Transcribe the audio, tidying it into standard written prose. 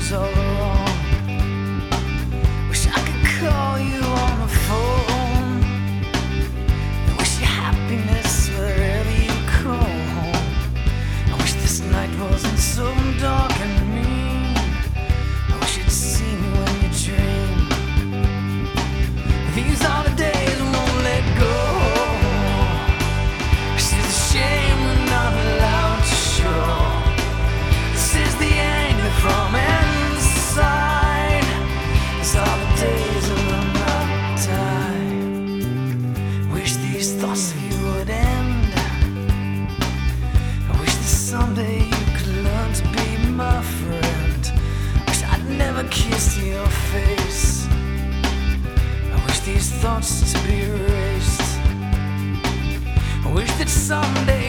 was all wrong. Wish I could call you on the phone. I wish you happiness wherever you go home. I wish this night wasn't so dark and mean. I wish you'd see me when you dream. These are the days we won't let go. This is a shame we're not allowed to show. This is the anger from inside. These are the days of the night time. Wish these thoughts of you would end. I wish that someday you could learn to be my friend. Wish I'd never kissed your face. I wish these thoughts to be erased. I wish that someday